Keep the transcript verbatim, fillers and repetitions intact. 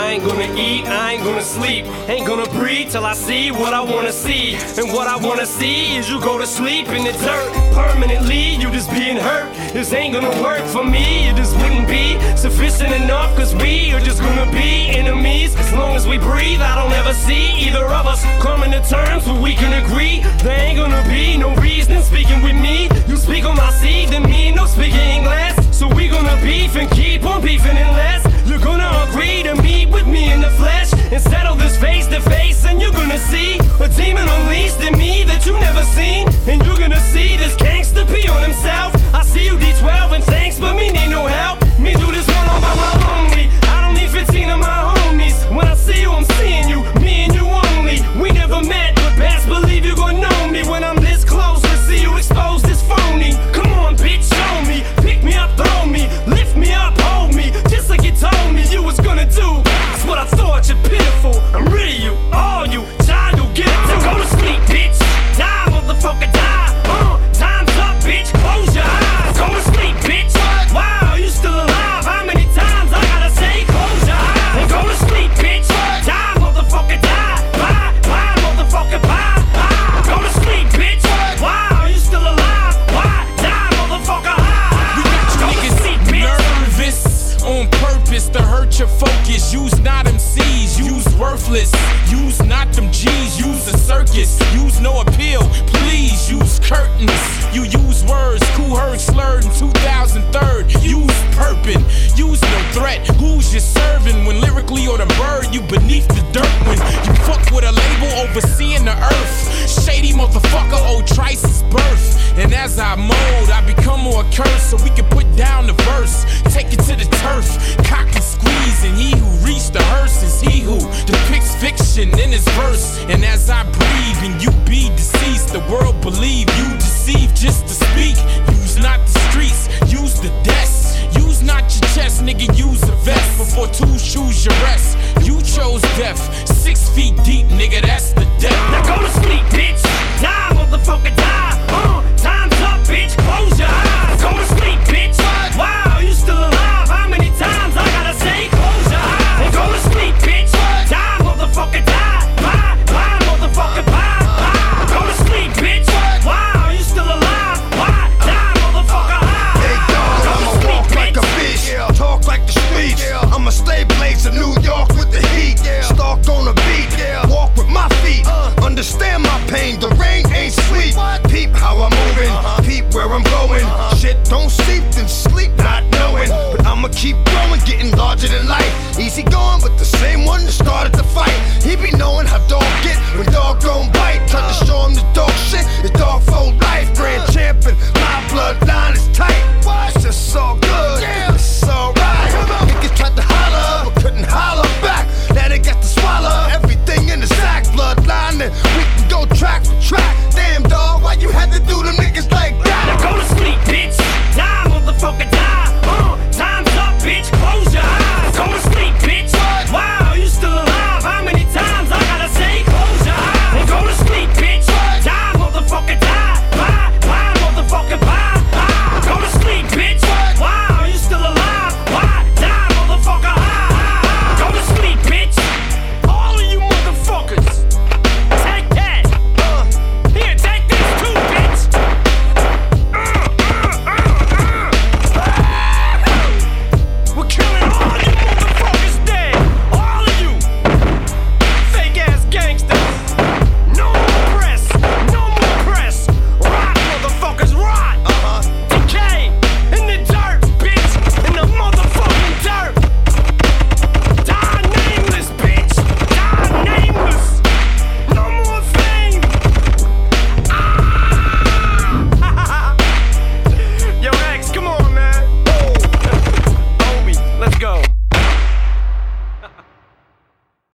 I ain't gonna eat, I ain't gonna sleep. Ain't gonna breathe till I see what I wanna see. And what I wanna see is you go to sleep in the dirt permanently, you just being hurt. This ain't gonna work for me, it just wouldn't be sufficient enough. Cause we are just gonna be enemies. As long as we breathe, I don't ever see either of us coming to terms where we can agree. There ain't gonna be no reason speaking with me. You speak on my seed, then me no speaking English. So we gonna beef and keep on beefing unless you're gonna agree to meet with me in the flesh and settle this face to face. And you're gonna see a demon unleashed in me that you never seen. And you're gonna see this gangster pee on himself. I see you D twelve and thanks, but me need no help. Me do this one all by my lonely. I don't need fifteen of my homies. When I see you, I'm seeing you, me and you only. We never met, but best believe you gon' know me when I'm this close to see you expose this phony. Come on, bitch, show me. Pick me up, throw me, lift me up, hold me, just like you told me you was gonna do. That's what I thought, you're pitiful. I'm rid of you, all you, child, you'll get it too. Go to sleep, bitch. Die, motherfucker, die. Uh, time's up, bitch. Close your eyes. Go to sleep, bitch. Wow, you still alive? How many times I gotta say close your eyes? And go to sleep, bitch. Die, motherfucker, die. Bye, bye, motherfucker, bye. Bye. Go to sleep, bitch. Wow, you still alive? Why? Die, motherfucker. We got you niggas nervous on purpose to hurt your focus. Use not M Cs, use worthless. Use not them G's, use a circus. Use no appeal, please use curtains. You use words, cool heard slurred in two thousand three. Use purping, use no threat. Who's you serving when lyrically or the bird? You beneath the dirt when you fuck with a label overseeing the earth. Shady motherfucker, old Trice's birth. And as I mold, I become more cursed so we can put down the verse. Take it to the turf, cock and squeeze. And he who reached the hearse is he who depicts fiction in his verse. And as I breathe and you be deceased, the world believe you deceive just to speak. Use not the streets, use the desk. Use not your chest, nigga, use a vest. Before two shoes your rest. You chose death, six feet deep, nigga, that's the death. Now go to sleep, bitch. Die, motherfucker, die. Uh, time's up, bitch. Close your eyes. Go to sleep, bitch. Wow, you still alive? How many times I gotta say close your eyes? And go to sleep, bitch. Die, motherfucker, die. Bye, bye, motherfucker, bye, bye. Go to sleep, bitch. Wow, you still alive? Why? Die, motherfucker, high. Hey, dog, I'ma walk like a beast, talk like the streets. I'm a slave place in New York with the heat. Stalk on the beat, walk with my feet. Understand my pain, the rain ain't sweet. Peep how I'm moving, peep where I'm going. Shit don't sleep, then sleep not knowing. But I'ma keep growing, getting larger than life. Easy going, but the same one that started the fight. He be knowing how dog get when dog gon' bite. Tried to show him the dog shit, it's dog for life. Grand champion, my bloodline.